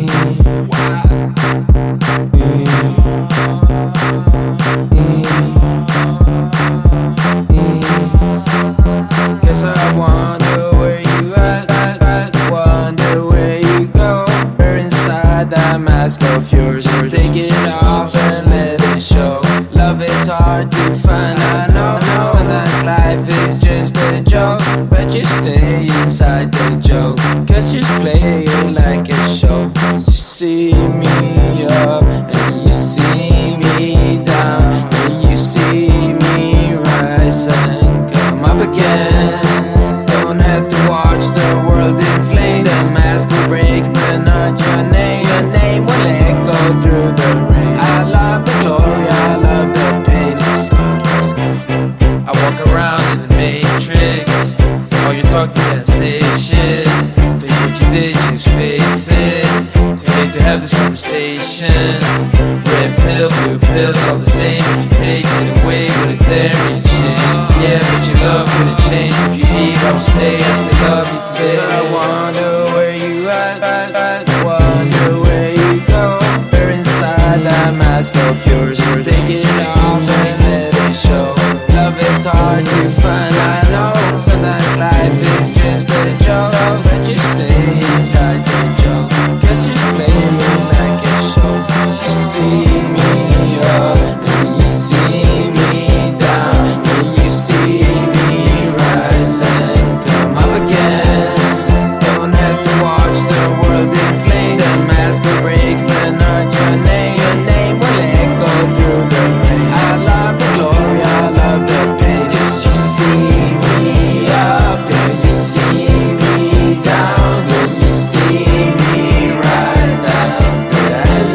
Guess I wonder where you at, wonder where you go. You're inside that mask of yours, take it off and let it show. Love is hard to find, I know. Sometimes life is just a joke, but you stay inside the joke, cause you play it like a show. You see me up and you see me down, and you see me rise and come up again. Don't have to watch the world in flames. The mask will break but not your name. Your name will echo through the rain. I love the glory, I love the pain. Let's go, let's go. I walk around in the matrix. All you talk, you can't say shit. Face what you did, just face it. Too late to have this conversation. Red pill, blue pills, all the same. If you take it away, would it there need to change? Yeah, but your love couldn't change. If you leave, I will stay. I still love you today. Cause I wonder where you at, wonder where you go. You're inside that mask of yours, take it off and let it show. Love is hard to find, I know. Sometimes life is just a joke, but you stay inside the joke, cause you play it like a show. You see me up and you see me down, and you see me rise and come up again. Don't have to watch the world in flames. The mask will break but not your name. Your name will echo through the rain. I love the glory, I love the pain. Cause you see me up and you see me down, and you see me rise up the ashes,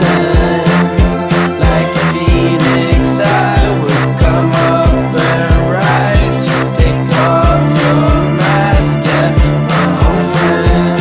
and like a phoenix I would come up and rise. Just take off your mask and my only friend.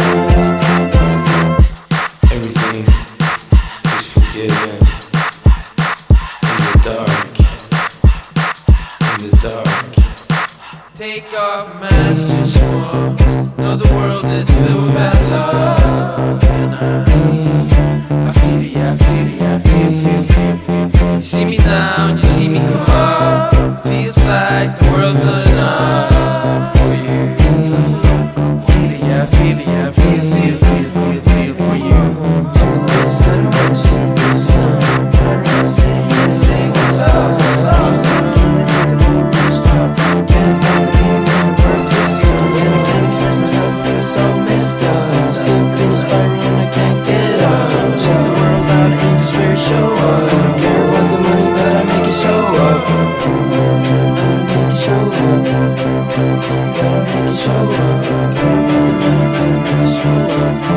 Everything is forgiven in the dark, in the dark. Take off your mask just once. Know the world is filled with bad love, and I feel it, yeah, I feel it, yeah, I feel. You see me down, you see me come up. Feels like the world's not enough for you. Feel it, yeah, I feel it, yeah, I feel for you. Listen, listen, listen. Say what's up, what's up. Can't stop the feeling when the world just comes, and I can't express myself, I feel so messed up. I'm stuck in a spiral and I can't get up. Shut the world out and just where it show up. I don't care about the money, but I make it show up. Gotta make it show up. Gotta make it show up. I don't care about the money, but I make it show up.